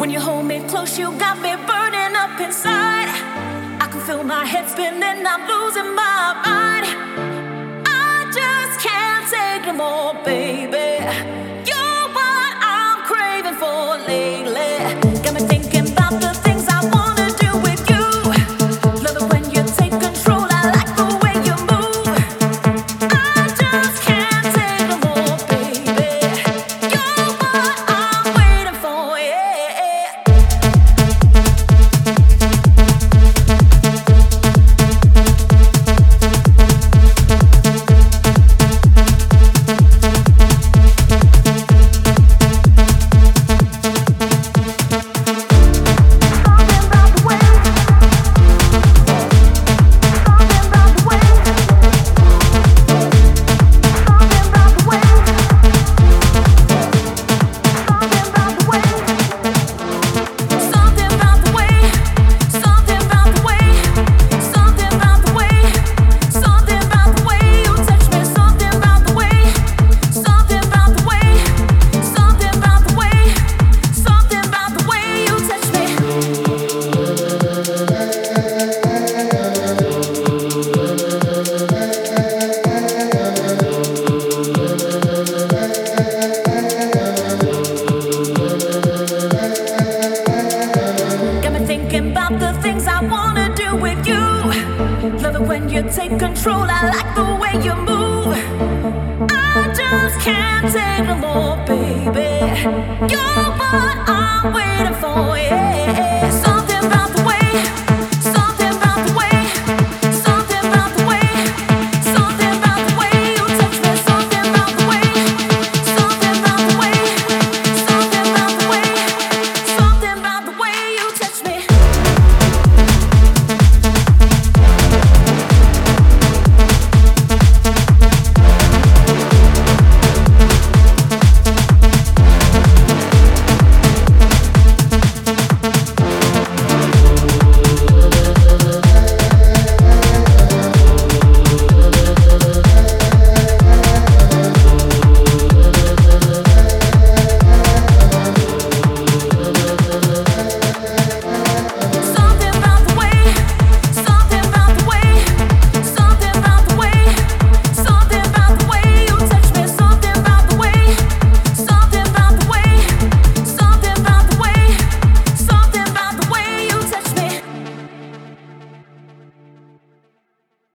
When you hold me close, you got me burning up inside. I can feel my head spinning, I'm losing my mind. I just can't take no more, baby. You're what I'm craving for lately. Got me thinking about the things I wanna do with you. Love it when you take control, I like the way you move. I just can't take no more, baby. You're what I'm waiting for, yeah. About the things I wanna do with you. Love it when you take control, I like the way you move. I just can't take no more, baby. You're what I'm waiting